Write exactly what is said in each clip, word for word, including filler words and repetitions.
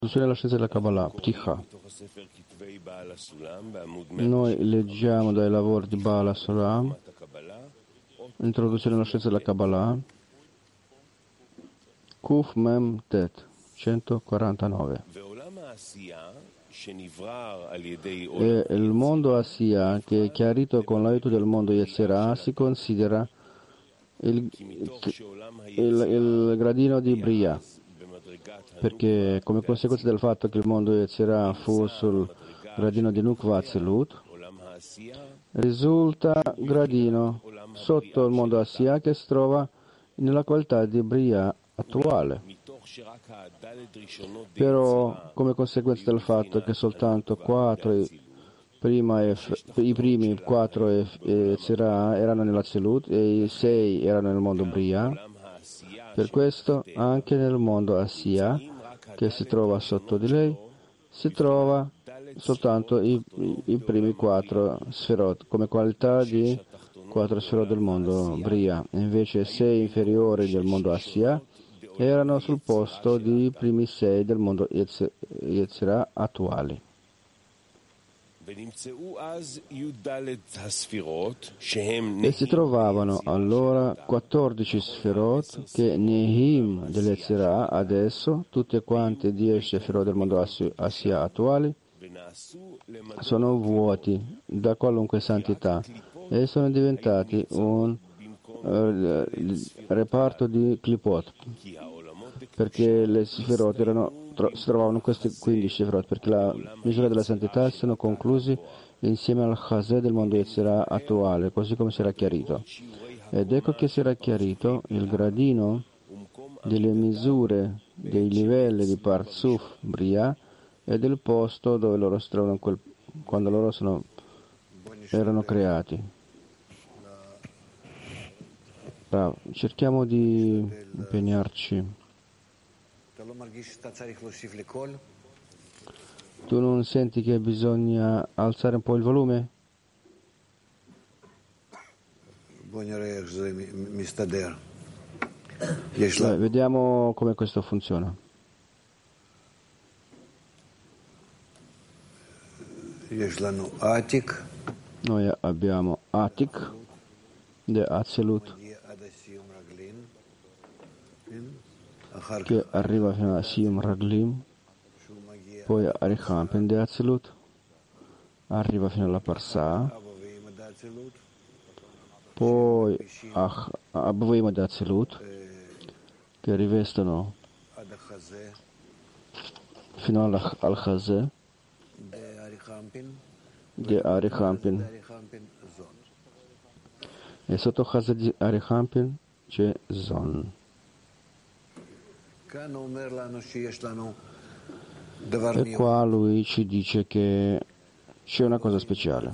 La scienza della Kabbalah, Pticha. Noi leggiamo dai lavori di Baal HaSulam, introduzione alla scienza della Kabbalah, Kuf Mem Tet, centoquarantanove. E il mondo Asiya, che è chiarito con l'aiuto del mondo Yetzirah, si considera il, il, il gradino di Bria, perché come conseguenza del fatto che il mondo Yetzirah fu sul gradino di Nukva Atzilut, risulta gradino sotto il mondo Asiya che si trova nella qualità di Bria attuale. Però come conseguenza del fatto che soltanto quattro prima F, i primi quattro Yetzirah erano nell'Atzilut e i sei erano nel mondo Bria, per questo anche nel mondo Asiya, che si trova sotto di lei, si trova soltanto i, i, i primi quattro sferot, come qualità di quattro sferot del mondo Bria. Invece sei inferiori del mondo Asiya erano sul posto dei primi sei del mondo Yetzirah attuali. E si trovavano allora quattordici sferot che Nehim dell'Yetzirah adesso, tutte quante dieci sferot del mondo Asiya attuali, sono vuoti da qualunque santità e sono diventati un uh, reparto di clipot, perché le sferot erano, tro, si trovavano in questi quindici sferot, perché la misura della santità sono conclusi insieme al chazè del mondo Yetzirah attuale, così come si era chiarito. Ed ecco che si era chiarito il gradino delle misure dei livelli di Parzuf Bria e del posto dove loro si trovano quel, quando loro sono, erano creati. Bravo. Cerchiamo di impegnarci. Tu non senti che bisogna alzare un po' il volume? Beh, vediamo come questo funziona. Noi abbiamo Atik, de Atzilut, che arriva fino a Siyum Raglim, poi Arichampin de Atzilut, arriva fino alla Parsa, poi Abvoim de Atzilut, che rivestono fino al, al Chazè di Arichampin, e sotto Chazè di Arichampin c'è Zon. E qua lui ci dice che c'è una cosa speciale.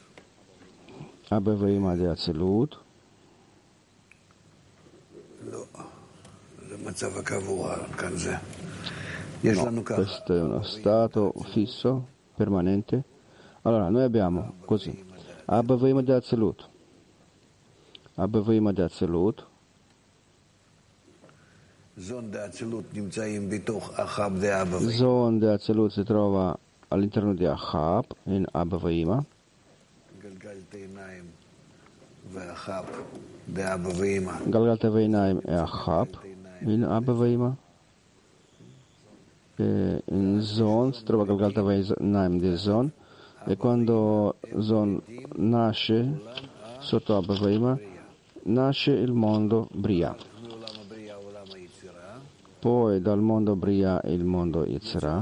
Abvoim de Atzilut, no, questo è uno stato fisso, permanente. Allora, noi abbiamo così, Abvoim de Atzilut, Abvoim de Atzilut, Zon de Atzilut si trova all'interno di Achab, in Abvoima, Galgat Veinaim e Achab, in Abvoima, in Zon si trova Galgat Veinaim di Zon, e quando Zon nasce sotto Abvoima nasce il mondo Bria. Poi dal mondo Bria il mondo Yetzirah.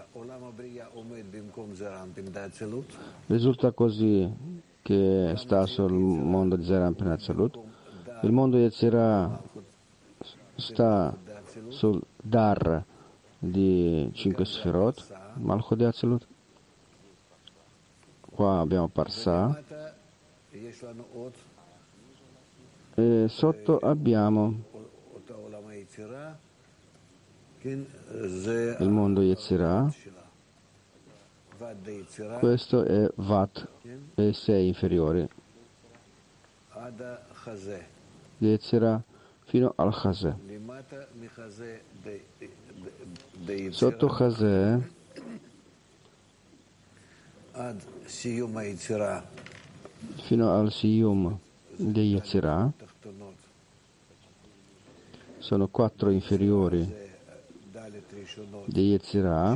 Risulta così che sta sul mondo di Zerampin Atzilut. Il mondo Yetzirah sta sul Dar di cinque Sferot, Malchut di Atzilut. Qua abbiamo Parsa. E sotto abbiamo il mondo Yetzirah, questo è Vat e sei inferiori di Yetzirah fino al Chazè. Sotto Chazè, fino al Siyum dei Yetzirah, sono quattro inferiori dei Yetzirah,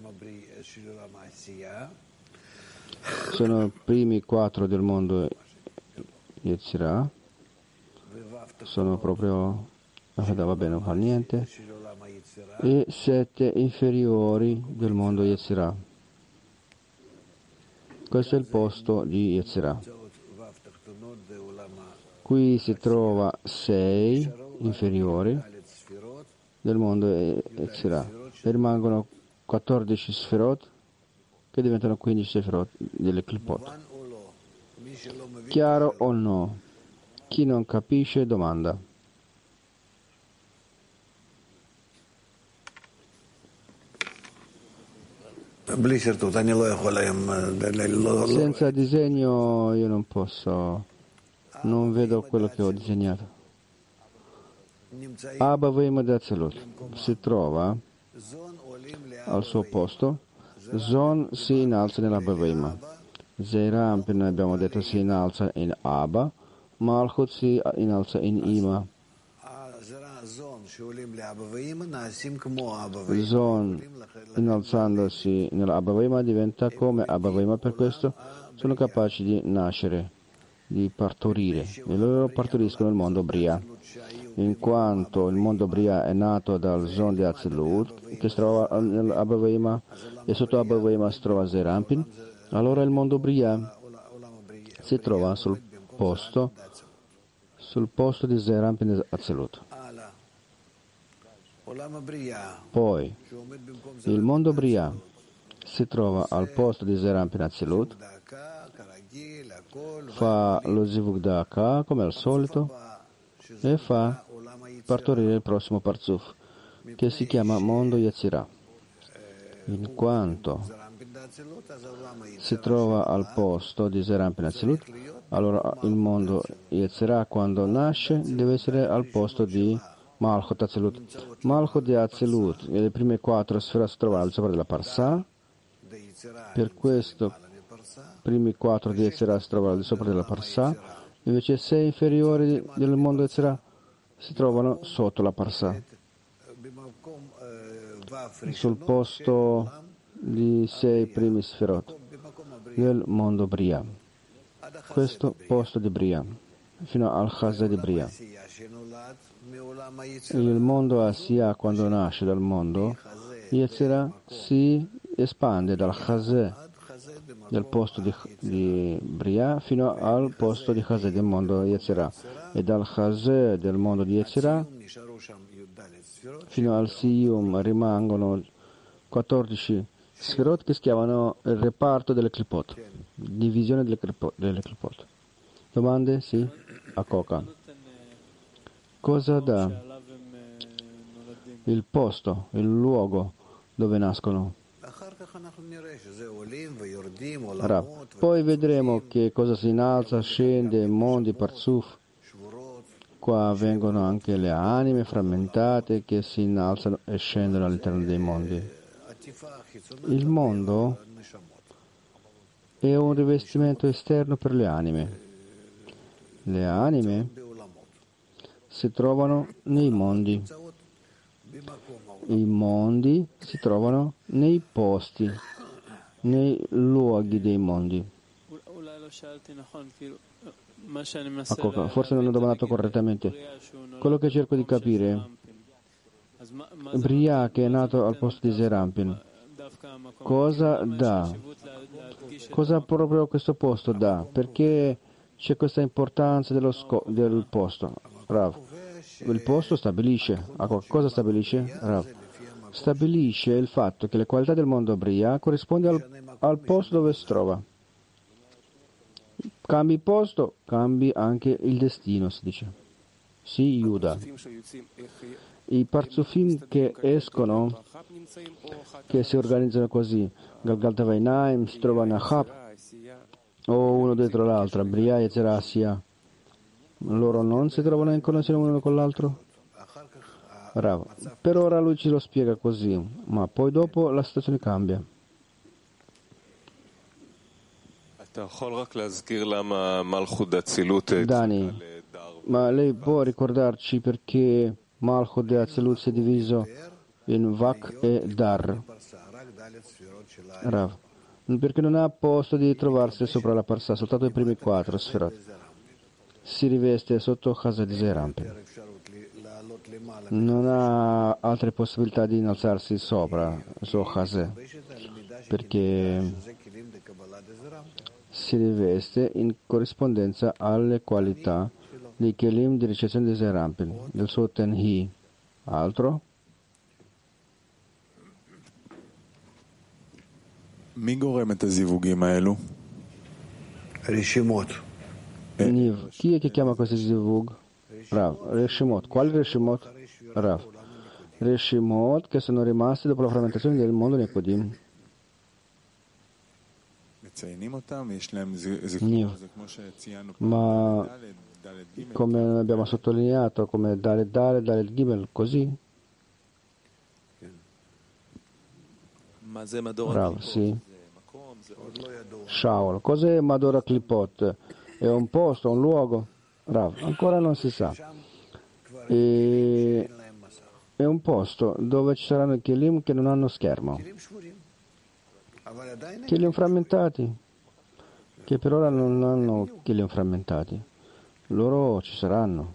sono i primi quattro del mondo Yetzirah, sono proprio, va bene, non fa niente, e sette inferiori del mondo Yetzirah. Questo è il posto di Yetzirah. Qui si trova sei inferiori del mondo Yetzirah e rimangono quattordici sferot che diventano quindici sferot delle Klipot. Chiaro o no? Chi non capisce domanda. Senza disegno io non posso, non vedo quello che ho disegnato. Abba Veima de Atzilut si trova al suo posto, Zon si innalza nell'Abba Veima, Zeirampin abbiamo detto si innalza in Abba, Malchut si innalza in Ima. Zon innalzandosi nell'Abba Veima diventa come Abba Veima, per questo sono capaci di nascere, di partorire, e loro partoriscono il mondo Bria. In quanto il mondo Bria è nato dal Zon di Atzilut, che si trova nell'Abba Veima, e sotto Abba Veima si trova Zeirampin, allora il mondo Bria si trova sul posto, sul posto di Zeirampin e Atzilut. Poi il mondo Bria si trova al posto di Zeirampin e Atzilut, fa lo Zivug Da'aka come al solito e fa partorire il prossimo Parzuf, che si chiama mondo Yetzirah. In quanto si trova al posto di Zeirampin e Atzilut, allora il mondo Yetzirah quando nasce deve essere al posto di Malchut Atzilut. Malchut di Atzilut e le prime quattro sfere si trovano al sopra della Parsà, per questo i primi quattro di Yetzirah si trovano al di sopra della Parsà, invece sei inferiori del mondo Yetzirah si trovano sotto la Parsà, sul posto di sei primi sferot del mondo Bria, questo posto di Bria, fino al Chazè di Bria. Il mondo Asiya quando nasce dal mondo Yetzirah si espande dal Chazè del posto di, di Bria fino al posto di Chazè del mondo Yetzirah, e dal Chazè del mondo di Yetzirah fino al Siyum rimangono quattordici sferot che si chiamano il reparto delle Klipot, divisione delle Klipot. Delle Klipot. Domande? Sì? A Coca. Cosa dà il posto, il luogo dove nascono? Rav. Poi vedremo che cosa si innalza, scende, mondi, parzuf. Qua vengono anche le anime frammentate che si innalzano e scendono all'interno dei mondi. Il mondo è un rivestimento esterno per le anime. Le anime si trovano nei mondi. I mondi si trovano nei posti, nei luoghi dei mondi. Ecco, forse non ho domandato correttamente. Quello che cerco di capire, Bria che è nato al posto di Zeirampin, cosa dà? Cosa proprio questo posto dà? Perché c'è questa importanza dello sco- del posto? Rav, il posto stabilisce. Ecco, cosa stabilisce? Rav, stabilisce il fatto che le qualità del mondo Bria corrisponde al, al posto dove si trova. Cambi posto, cambi anche il destino, si dice. Sì, Yuda. I parzufim che escono, che si organizzano così, Galgalta Vainaim, si trovano a Chab, o uno dietro l'altro, Bria e Zerassia, loro non si trovano in connessione uno con l'altro? Rav, per ora lui ci lo spiega così, ma poi dopo la situazione cambia. Dani, ma lei può ricordarci perché Malchut e Atzilut si è diviso in Vak e Dar? Rav, perché non ha posto di trovarsi sopra la Parsa, soltanto i primi quattro sferot. Si riveste sotto Chazed Zerampi. Non ha altre possibilità di innalzarsi sopra su Chazed, perché si riveste in corrispondenza alle qualità di Kelim di ricezione di Zerampi, del suo Tenhi. Altro? Niv, chi è che chiama questi zivug? Rav, Reshimot. Quali Reshimot? Rav. Reshimot che sono rimasti dopo la frammentazione del mondo Nekodim. Niv. Ma come abbiamo sottolineato, come Dalet Dalet, Dalet Gimel, così? Rav, sì. Shaul, cos'è Madora Klipot? È un posto, un luogo? Rav, ancora non si sa. E è un posto dove ci saranno i Kelim che non hanno schermo. Kelim frammentati, che per ora non hanno Kelim frammentati. Loro ci saranno.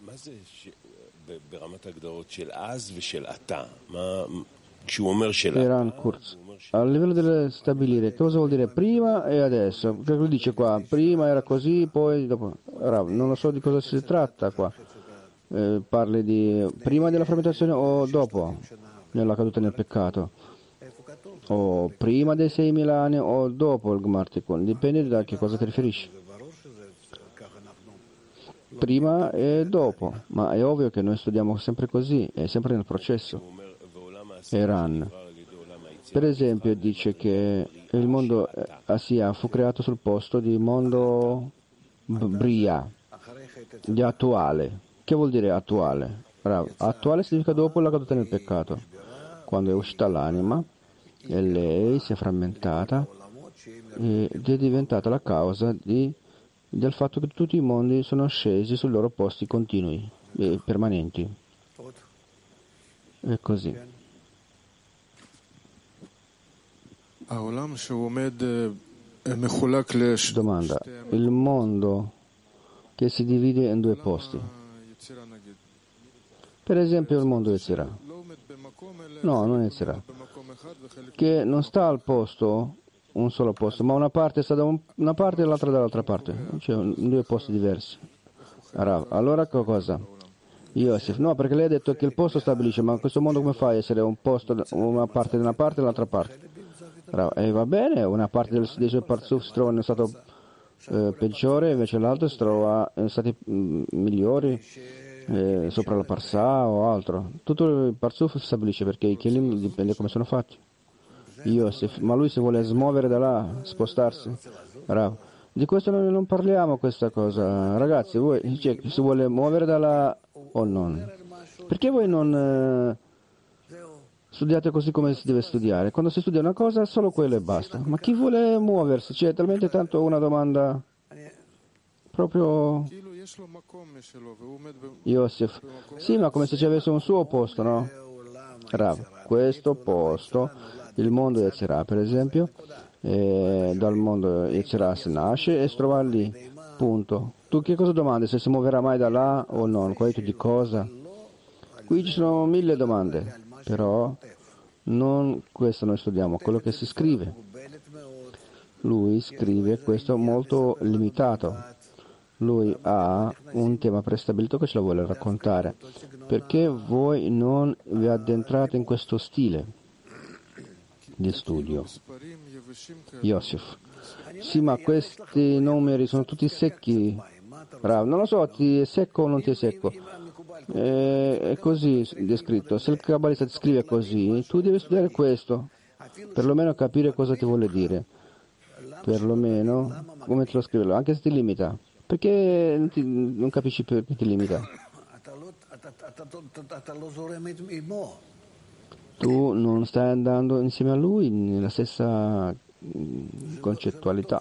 Eran Kurz. A livello di stabilire cosa vuol dire prima e adesso, perché lui dice qua prima era così, poi dopo. Rav, non lo so di cosa si tratta qua. Eh, parli di prima della frammentazione o dopo nella caduta nel peccato, o prima dei seimila anni o dopo il Gmartikun, dipende da che cosa ti riferisci. Prima e dopo, ma è ovvio che noi studiamo sempre così, è sempre nel processo. Eran, per esempio, dice che il mondo Asia fu creato sul posto di mondo Bria, di attuale. Che vuol dire attuale? Attuale significa dopo la caduta nel peccato, quando è uscita l'anima e lei si è frammentata ed è diventata la causa di, del fatto che tutti i mondi sono scesi sui loro posti continui e permanenti. E così. Domanda, il mondo che si divide in due posti, per esempio il mondo Yetzirah, no, non Yetzirah, che non sta al posto, un solo posto, ma una parte sta da un, una parte e l'altra dall'altra parte, cioè in due posti diversi. Allora che cosa? Yosef, no, perché lei ha detto che il posto stabilisce, ma questo mondo come fa a essere un posto, una parte da una parte e l'altra parte? E va bene, una parte del, dei suoi parzuf si trova in stato eh, peggiore, invece l'altro si trova in stati mh, migliori, eh, sopra la parsa o altro. Tutto il parzuf stabilisce, perché i kelim dipende come sono fatti. Yosef, ma lui si vuole smuovere da là, spostarsi. Rav. Di questo noi non parliamo, questa cosa. Ragazzi, voi cioè, si vuole muovere da là o non? Perché voi non eh, studiate così come si deve studiare? Quando si studia una cosa, solo quello e basta. Ma chi vuole muoversi? C'è talmente tanto una domanda proprio Yosef. Sì, ma come se ci avesse un suo posto, no? Rav, questo posto, il mondo Yetzirah, per esempio, eh, dal mondo Yetzirah si nasce e si trova lì, punto. Tu che cosa domandi? Se si muoverà mai da là o non? Questo di cosa? Qui ci sono mille domande, però non questo noi studiamo, quello che si scrive. Lui scrive questo molto limitato. Lui ha un tema prestabilito che ce lo vuole raccontare. Perché voi non vi addentrate in questo stile di studio? Yosef. Sì, ma questi numeri sono tutti secchi. Bravo. Non lo so, ti è secco o non ti è secco. È, è così descritto. Se il kabbalista ti scrive così, tu devi studiare questo. Perlomeno capire cosa ti vuole dire. Perlomeno come te lo scrive, anche se ti limita. Perché non, ti, non capisci perché ti limita? Tu non stai andando insieme a lui nella stessa concettualità.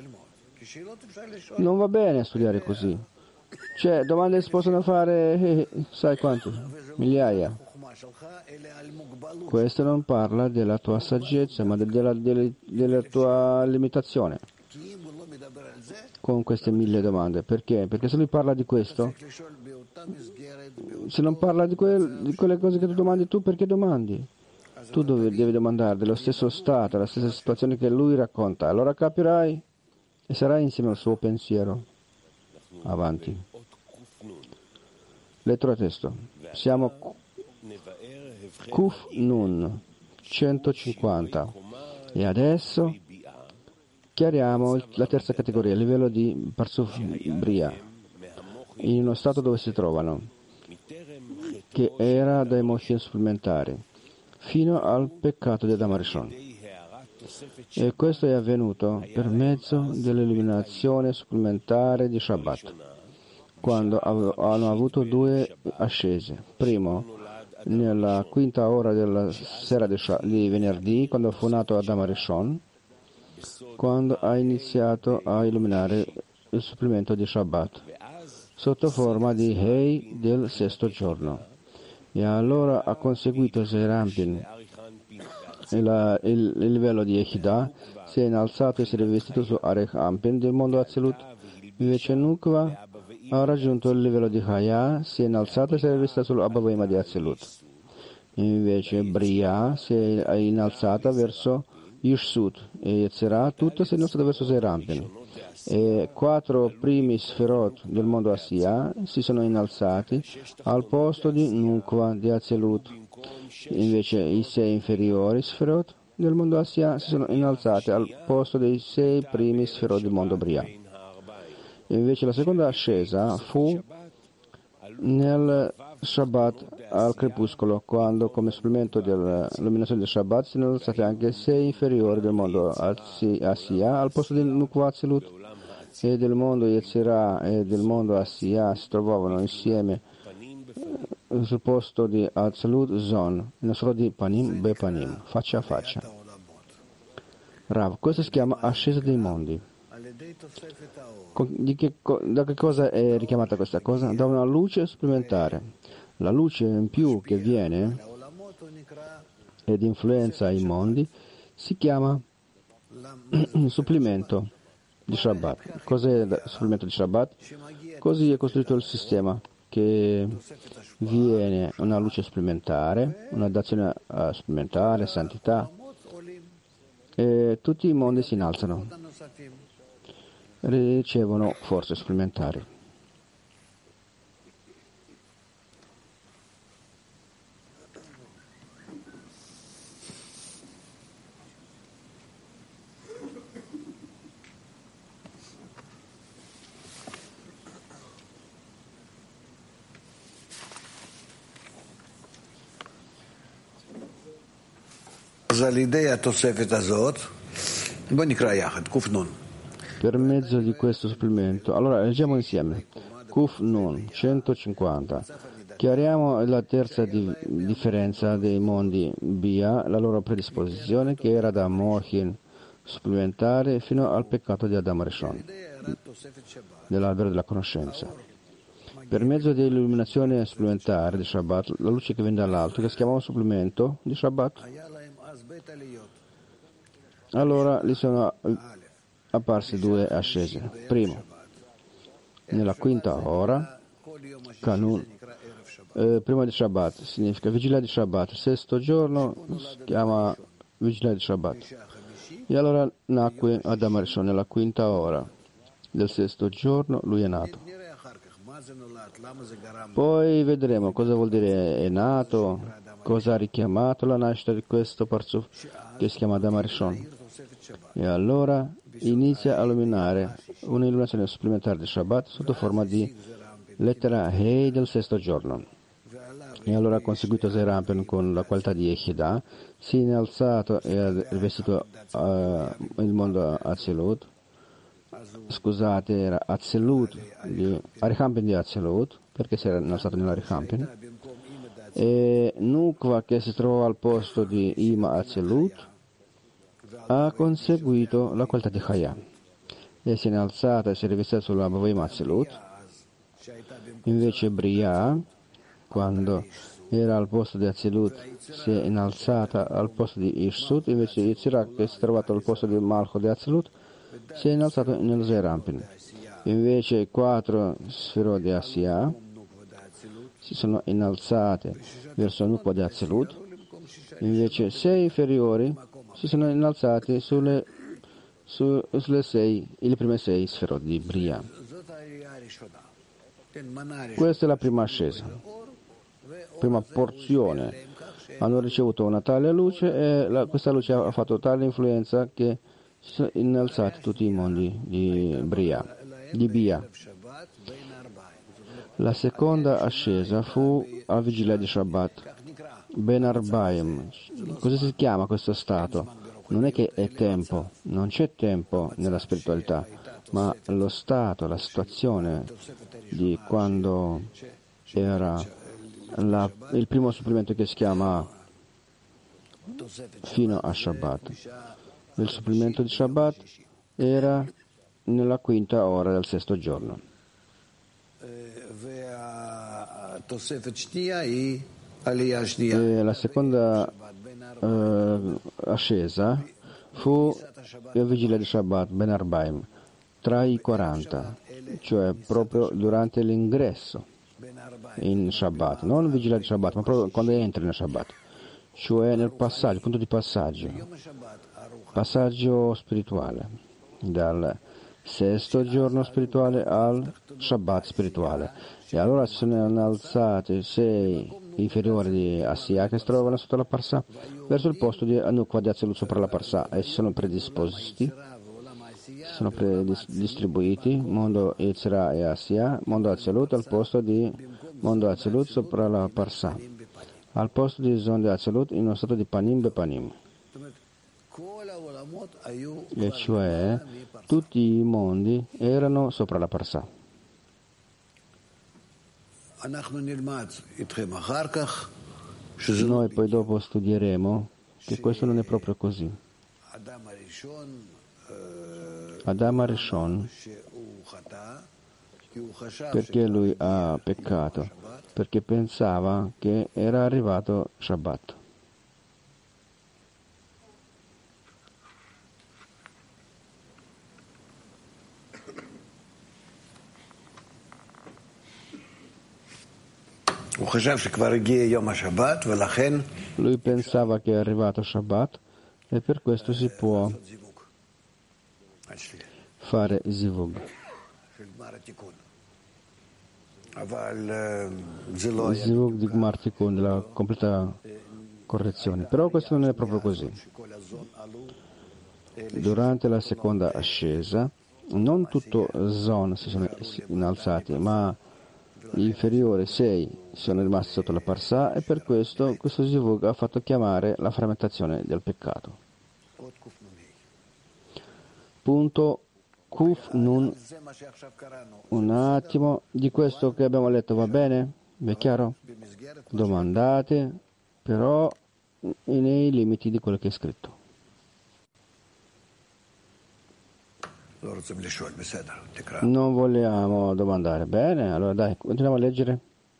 Non va bene studiare così. Cioè, domande si possono fare, eh, sai quante? Migliaia. Questo non parla della tua saggezza, ma della, della, della tua limitazione con queste mille domande. Perché? Perché se lui parla di questo, se non parla di, quel, di quelle cose che tu domandi tu, perché domandi? Tu devi, devi domandare dello stesso stato, la stessa situazione che lui racconta. Allora capirai e sarai insieme al suo pensiero. Avanti. Lettera testo. Siamo Kuf Nun centocinquanta e adesso chiariamo la terza categoria, il livello di Parsuf Bria, in uno stato dove si trovano, che era dai motion supplementari, fino al peccato di Adam Rishon. E questo è avvenuto per mezzo dell'illuminazione supplementare di Shabbat, quando hanno avuto due ascese. Primo, nella quinta ora della sera di venerdì, quando fu nato Adam Rishon, quando ha iniziato a illuminare il supplemento di Shabbat, sotto forma di Hei del sesto giorno. E allora ha conseguito Zeirampin. Il, il, il livello di Yehidah si è innalzato e si è rivestito su Arech Ampin del mondo Atzilut. Invece Nukva ha raggiunto il livello di Chaya, si è innalzato e si è rivestita sull'Abavema di Atzilut. Invece Bria si è innalzata verso Yishsut e Yetzirah, tutto si è innalzato verso Zeirampin. E quattro primi Sferot del mondo Asiya si sono innalzati al posto di Nukva di Atzilut. Invece i sei inferiori Sferot del mondo Asiya si sono innalzati al posto dei sei primi Sferot del mondo Bria. Invece la seconda ascesa fu nel Shabbat al crepuscolo, quando come supplemento dell'illuminazione del Shabbat si sono innalzati anche sei inferiori del mondo Asiya al posto del Nukva Atzilut, e del mondo Yetzirah e del mondo Asiya si trovavano insieme sul posto di Atzilut Zon, non solo di Panim Be Panim, faccia a faccia. Rav, questo si chiama ascesa dei mondi. Di che, da che cosa è richiamata questa cosa? Da una luce supplementare. La luce in più che viene ed influenza i mondi si chiama supplemento di Shabbat. Cos'è il supplemento di Shabbat? Così è costruito il sistema, che viene una luce supplementare, una dazione supplementare, santità, e tutti i mondi si innalzano, ricevono forze supplementari. Per mezzo di questo supplemento, allora leggiamo insieme Kuf Nun centocinquanta. Chiariamo la terza di, differenza dei mondi Bia, la loro predisposizione, che era da Mohin supplementare fino al peccato di Adam Rishon, dell'albero della conoscenza. Per mezzo dell'illuminazione supplementare di Shabbat, la luce che viene dall'alto, che si chiama un supplemento di Shabbat, allora gli sono apparse due ascese. Primo, nella quinta ora, Kanun, eh, prima di Shabbat, significa vigilia di Shabbat. Sesto giorno si chiama vigilia di Shabbat. E allora nacque Adam Rishon nella quinta ora del sesto giorno, lui è nato. Poi vedremo cosa vuol dire è nato, cosa ha richiamato la nascita di questo Parsuf che si chiama Adam Rishon. E allora inizia a illuminare un'illuminazione supplementare di Shabbat sotto forma di lettera Hei del sesto giorno. E allora ha conseguito Zeirampin con la qualità di Yehidah, si è innalzato e ha rivestito uh, il mondo Atzilut. Scusate, era Atzilut, di Arichampin di Atzilut, perché si era innalzato nell'Arichampin. e Nukva, che si trovava al posto di Ima Atzilut, ha conseguito la qualità di Chaya e si è innalzata e si è rivestita sulla Bavima Atzilut. Invece Briya, quando era al posto di Atzilut, si è innalzata al posto di Ishsut. Invece Yitzhak, che si è trovato al posto di Malcho di Atzilut, si è innalzato nello Zeirampin. Invece i quattro sferot di Asiya si sono innalzate verso Nukva di Atzilut. Invece sei inferiori si sono innalzati sulle, su, sulle sei, le prime sei sferot di Briya. Questa è la prima ascesa, prima porzione. Hanno ricevuto una tale luce e la, questa luce ha fatto tale influenza che si sono innalzati tutti i mondi di Briya, di Bia. La seconda ascesa fu alla vigilia di Shabbat, Ben Arbaim. Cosa si chiama questo stato? Non è che è tempo, non c'è tempo nella spiritualità, ma lo stato, la situazione di quando era la, il primo supplemento che si chiama fino a Shabbat. Il supplemento di Shabbat era nella quinta ora del sesto giorno. E la seconda eh, ascesa fu la vigilia di Shabbat, Ben Arbaim, tra i quaranta, cioè proprio durante l'ingresso in Shabbat, non vigilia di Shabbat, ma proprio quando entri nel Shabbat, cioè nel passaggio, punto di passaggio, passaggio spirituale, dal sesto giorno spirituale al Shabbat spirituale. E allora si sono innalzati sei inferiori di Asiya che si trovavano sotto la Parsa verso il posto di Anukva di Atzilut sopra la Parsa e si sono predisposti, si sono predistribuiti mondo Yetzirah e Asiya, mondo Atzilut al posto di mondo Atzilut sopra la Parsa, al posto di Zon di Atzilut in uno stato di Panim Bepanim. E cioè tutti i mondi erano sopra la Parsa. Noi poi dopo studieremo che questo non è proprio così. Adam Arishon, perché lui ha peccato? Perché pensava che era arrivato Shabbat. Lui pensava che è arrivato Shabbat e per questo si può fare zivug. Zivug di Gmar Tikkun, della completa correzione. Però questo non è proprio così. Durante la seconda ascesa non tutto Zon si sono innalzati, ma gli inferiori sei sono rimasti sotto la Parsa e per questo questo Zivug ha fatto chiamare la frammentazione del peccato. Punto Kuf Nun. Un attimo, di questo che abbiamo letto va bene? Vi è chiaro? Domandate, però nei limiti di quello che è scritto. Non vogliamo domandare. Bene, allora dai, continuiamo a leggere.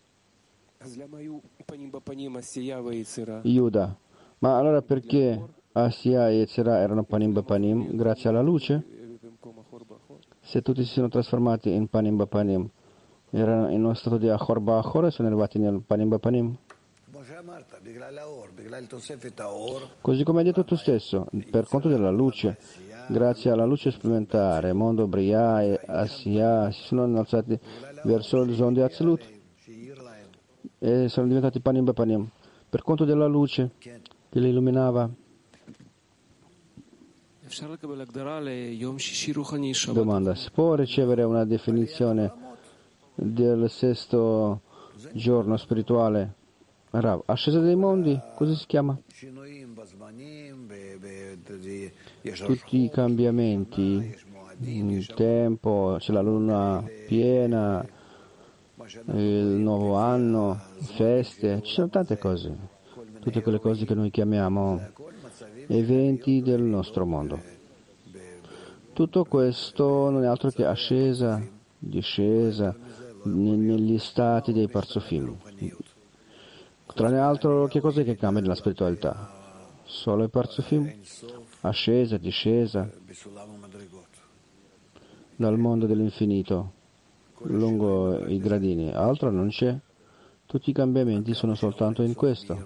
Yuda, ma allora perché Asiya e Yetzirah erano Panim Bapanim grazie alla luce? Se tutti si sono trasformati in Panim Bapanim, erano in uno stato di Achor Ba'achor e sono arrivati nel Panim Bapanim? Così come hai detto tu stesso, per conto della luce, grazie alla luce supplementare, mondo Briya e Asiya si sono innalzati verso il Zon di Atzilut e sono diventati Panim Bapanim, per conto della luce che li illuminava. Domanda, si può ricevere una definizione del sesto giorno spirituale? Rav, ascesa dei mondi, così si chiama? Tutti i cambiamenti, il tempo, c'è la luna piena, il nuovo anno, feste, ci sono tante cose, tutte quelle cose che noi chiamiamo eventi del nostro mondo. Tutto questo non è altro che ascesa, discesa negli stati dei parzufim. Tranne altro, che cos'è che cambia nella spiritualità? Solo i parzufim, ascesa, discesa dal mondo dell'infinito lungo i gradini, altro non c'è. Tutti i cambiamenti sono soltanto in questo,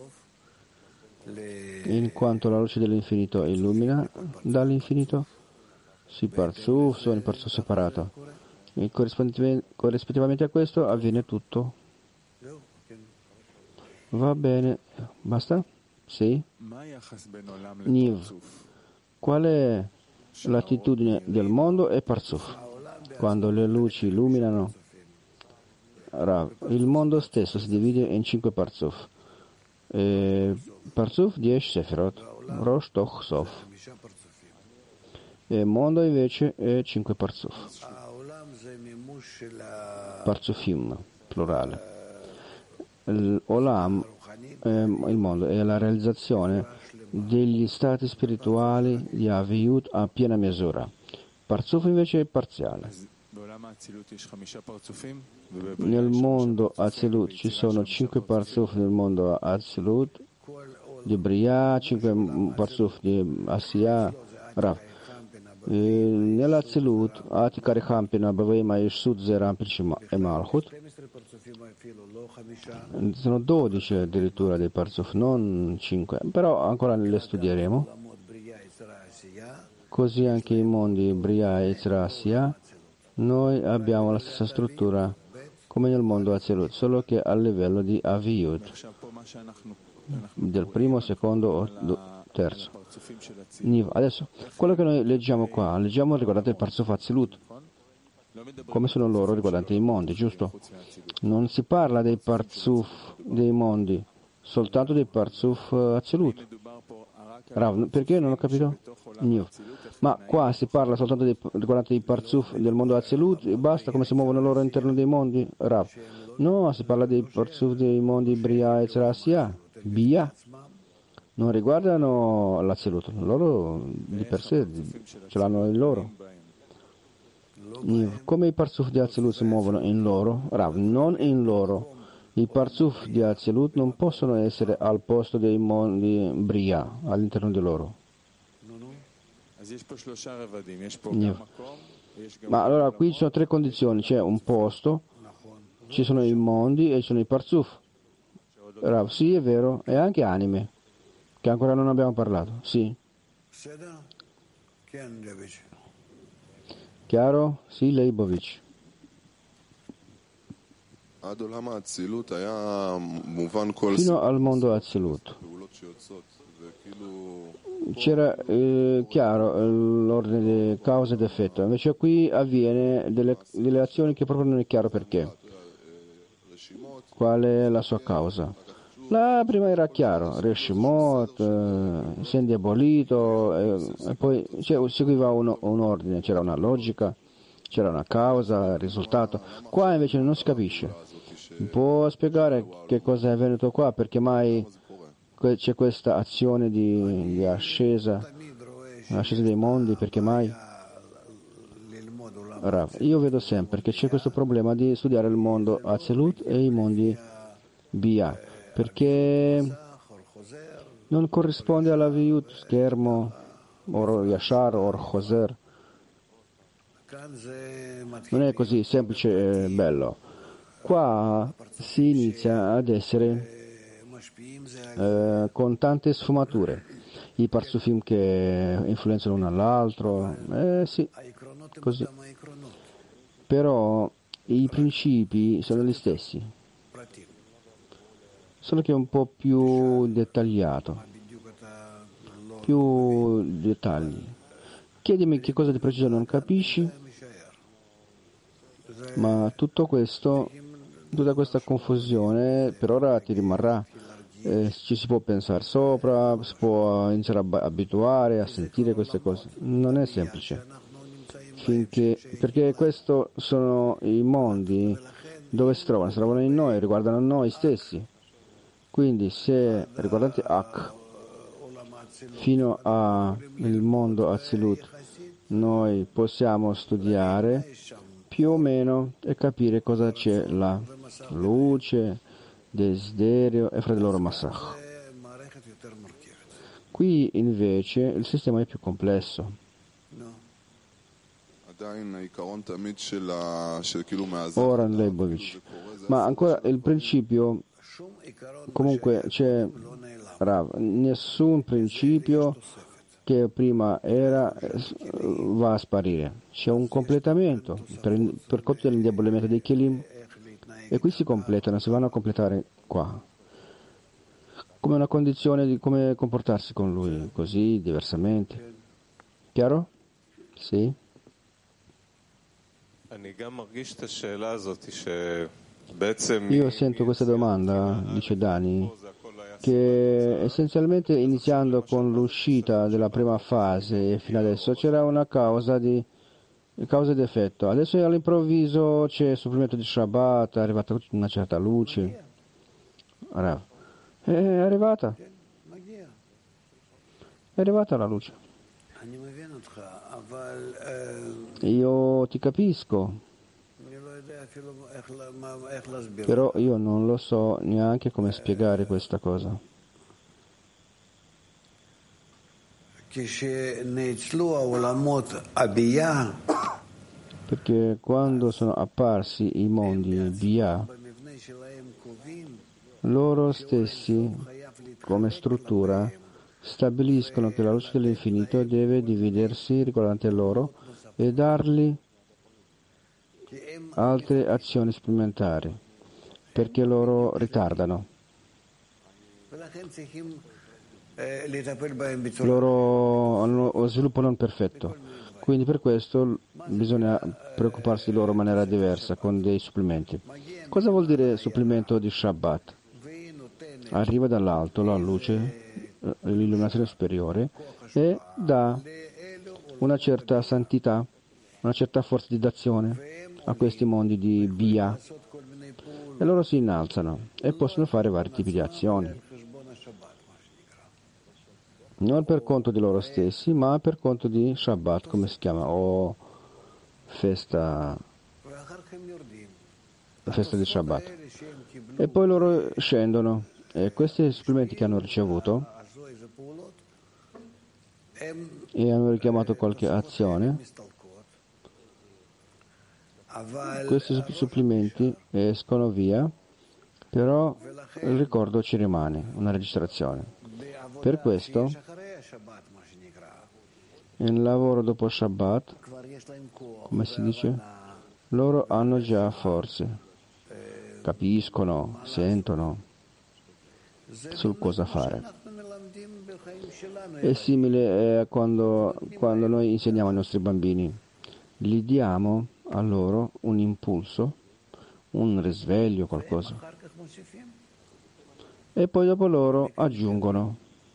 in quanto la luce dell'infinito illumina dall'infinito, si parzuf sono in parzuf separato, e corrispettivamente a questo avviene tutto. Va bene, basta? Sì? Niv, qual è l'attitudine del mondo e parzuf? Quando le luci illuminano, Rav, il mondo stesso si divide in cinque parzuf. E parzuf dieci sefirot, rosh toch sof. E il mondo invece è cinque parzuf. Parzufim, plurale. L'olam, eh, il mondo, è la realizzazione degli stati spirituali di Aviyut a piena misura. Parzuf invece è parziale. Nel mondo Azilut ci sono cinque parzuf nel mondo Azilut di Briya, cinque parzuf di Asiya, Rav. Nell'Azilut, Atikari Hampina, Bavema, Yeshut, Zerampich e Malchut. Sono dodici addirittura dei parzuf, non cinque, però ancora le studieremo. Così anche i mondi Briya e Asiya, noi abbiamo la stessa struttura come nel mondo Azilut, solo che a livello di Aviyut, del primo, secondo o terzo. Adesso, quello che noi leggiamo qua, leggiamo riguardante il parzuf Azilut, come sono loro riguardanti i mondi, giusto? Non si parla dei parzuf dei mondi, soltanto dei parzuf Azilut. Rav, perché non ho capito? Niv. Ma qua si parla soltanto dei, riguardanti i parzuf del mondo Azilut e basta, come si muovono loro all'interno dei mondi? Rav. No, si parla dei parzuf dei mondi Briya e Asiya, Bia. Non riguardano l'Azilut, loro di per sé ce l'hanno in loro. Come i parzuf di Azilut si muovono in loro, Rav, non in loro. I parzuf di Azilut non possono essere al posto dei mondi Briya, all'interno di loro. Ma allora qui ci sono tre condizioni, c'è un posto, ci sono i mondi e ci sono i parzuf. Rav, sì, è vero, e anche anime, che ancora non abbiamo parlato, sì. Chiaro? Sì, Leibovic. Fino al mondo Azilut c'era eh, chiaro eh, l'ordine di causa ed effetto, invece qui avviene delle, delle azioni che proprio non è chiaro perché. Qual è la sua causa? La prima era chiaro, Reshimot, eh, si è indebolito, eh, e poi cioè, seguiva un, un ordine, c'era una logica, c'era una causa, risultato. Qua invece non si capisce. Può spiegare che cosa è avvenuto qua? Perché mai c'è questa azione di, di ascesa, ascesa dei mondi? Perché mai? Rav, io vedo sempre che c'è questo problema di studiare il mondo Azilut e i mondi Bia, perché non corrisponde alla Viyut, schermo, or Yashar, or Choser. Non è così semplice e bello. Qua si inizia ad essere eh, con tante sfumature, i parzufim che influenzano uno all'altro, eh sì, così. Però i principi sono gli stessi, solo che è un po' più dettagliato, più dettagli. Chiedimi che cosa di preciso non capisci, ma tutto questo, tutta questa confusione per ora ti rimarrà. Eh, ci si può pensare sopra, si può iniziare a abituare a sentire queste cose. Non è semplice, finché, perché questi sono i mondi Dove si trovano? Si trovano in noi, riguardano noi stessi. Quindi se riguardante Ak fino al mondo Azilut noi possiamo studiare più o meno e capire cosa c'è là. Luce, desiderio e fra di loro Masach. Qui invece il sistema è più complesso. Oran Leibovich. Ma ancora il principio, comunque c'è Rav, nessun principio che prima era va a sparire. C'è un completamento per, per conto dell'indebolimento dei Kelim e qui si completano, si vanno a completare qua. Come una condizione di come comportarsi con lui, così, diversamente. Chiaro? Sì? Io sento questa domanda, dice Dani, che essenzialmente iniziando con l'uscita della prima fase e fino adesso c'era una causa di causa ed effetto. Adesso all'improvviso c'è supplemento di Shabbat, è arrivata una certa luce. Rav. È arrivata. È arrivata la luce. Io ti capisco, però io non lo so neanche come spiegare questa cosa. Perché quando sono apparsi i mondi Bia, loro stessi, come struttura, stabiliscono che la luce dell'infinito deve dividersi riguardante loro e dargli altre azioni supplementari, perché loro ritardano. Loro hanno lo sviluppo non perfetto, quindi per questo bisogna preoccuparsi di loro in maniera diversa, con dei supplementi. Cosa vuol dire supplemento di Shabbat? Arriva dall'alto la luce, l'illuminazione superiore, e dà una certa santità, una certa forza di d'azione a questi mondi di Bia, e loro si innalzano e possono fare vari tipi di azioni, non per conto di loro stessi, ma per conto di Shabbat, come si chiama, o festa, festa di Shabbat. E poi loro scendono, e questi supplementi che hanno ricevuto e hanno richiamato qualche azione, questi supplementi escono via, però il ricordo ci rimane, una registrazione. Per questo, nel lavoro dopo Shabbat, come si dice, loro hanno già forze, capiscono, sentono sul cosa fare. È simile a quando, quando noi insegniamo ai nostri bambini, gli diamo a loro un impulso, un risveglio, qualcosa, e poi dopo loro aggiungono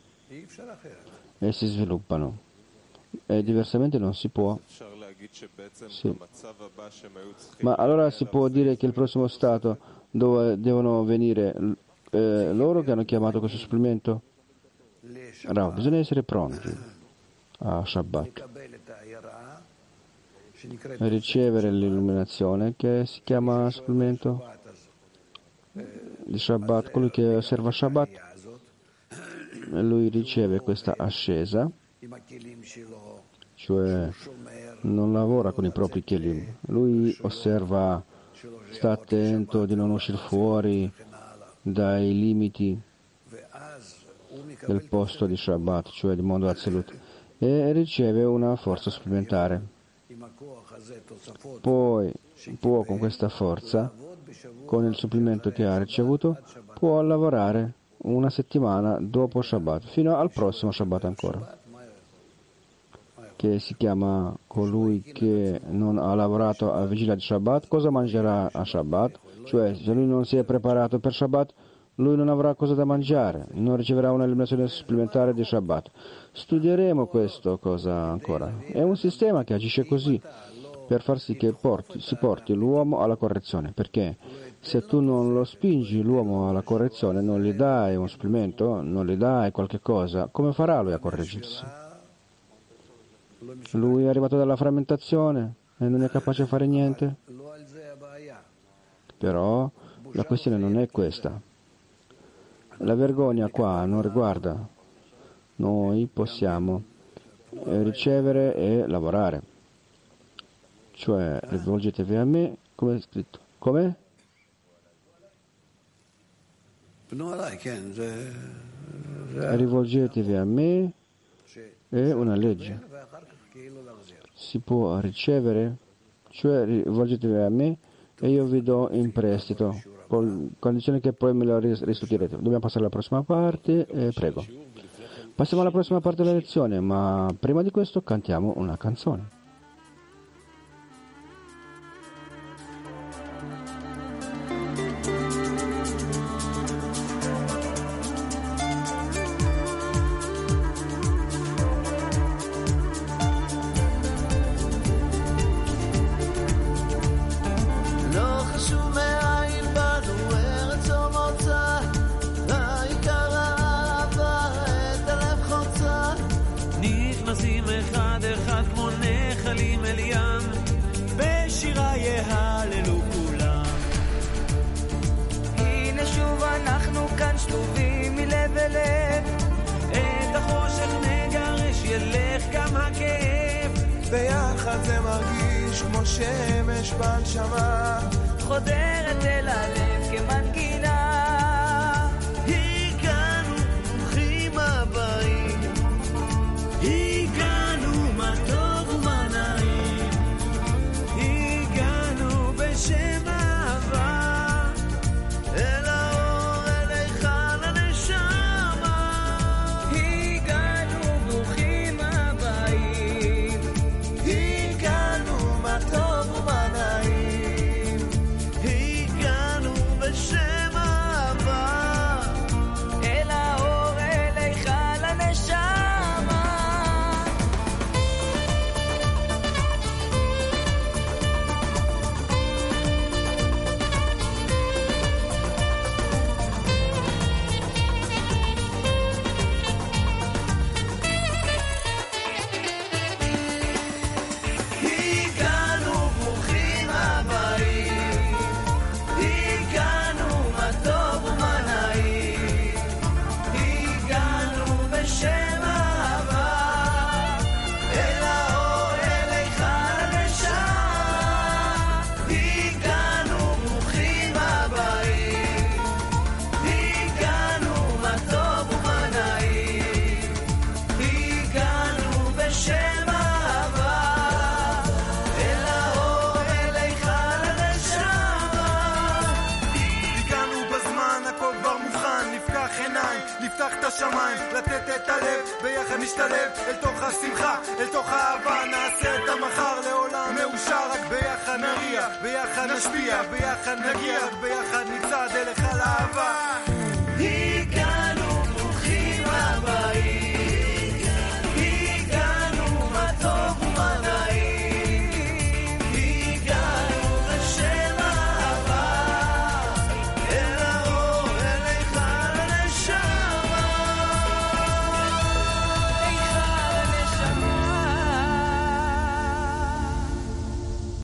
e si sviluppano, e diversamente non si può. Sì. Ma allora si può dire che il prossimo stato dove devono venire eh, loro che hanno chiamato questo supplemento? No, bisogna essere pronti a Shabbat a ricevere l'illuminazione che si chiama supplemento di Shabbat. Colui che osserva Shabbat, lui riceve questa ascesa, cioè non lavora con i propri kelim, lui osserva, sta attento di non uscire fuori dai limiti del posto di Shabbat, cioè del mondo Azilut, e riceve una forza supplementare. Poi può, con questa forza, con il supplemento che ha ricevuto, può lavorare una settimana dopo Shabbat, fino al prossimo Shabbat ancora, che si chiama colui che non ha lavorato a vigilia di Shabbat. Cosa mangerà a Shabbat? Cioè, se lui non si è preparato per Shabbat, lui non avrà cosa da mangiare, non riceverà una illuminazione supplementare di Shabbat. Studieremo questo cosa ancora. È un sistema che agisce così. per far sì che porti, si porti l'uomo alla correzione, perché se tu non lo spingi l'uomo alla correzione, non gli dai un supplemento, non gli dai qualche cosa, come farà lui a correggersi? Lui è arrivato dalla frammentazione e non è capace di fare niente. Però la questione non è questa. La vergogna qua non riguarda. Noi possiamo ricevere e lavorare. Cioè, rivolgetevi a me, come è scritto. Come? Rivolgetevi a me è una legge. Si può ricevere, cioè rivolgetevi a me e io vi do in prestito, con condizione che poi me lo restituirete. Dobbiamo passare alla prossima parte, eh, prego. Passiamo alla prossima parte della lezione, ma prima di questo cantiamo una canzone. שמש בנשמה חודרת אל הלב כמנגינה הגענו ברוכים הבאים הגענו מה טוב ומה נעים הגענו בשם אהבה אל האור אל היכל הנשמה הגענו ברוכים הבאים הגענו מה טוב השמיים, לתת את הלב, ביחד נשתלב אל תוך השמחה, אל תוך האהבה, נעשה את המחר לעולם מאושר, רק ביחד נריע, ביחד נשפיע, ביחד נגיע, רק ביחד נצעד אליך לאהבה.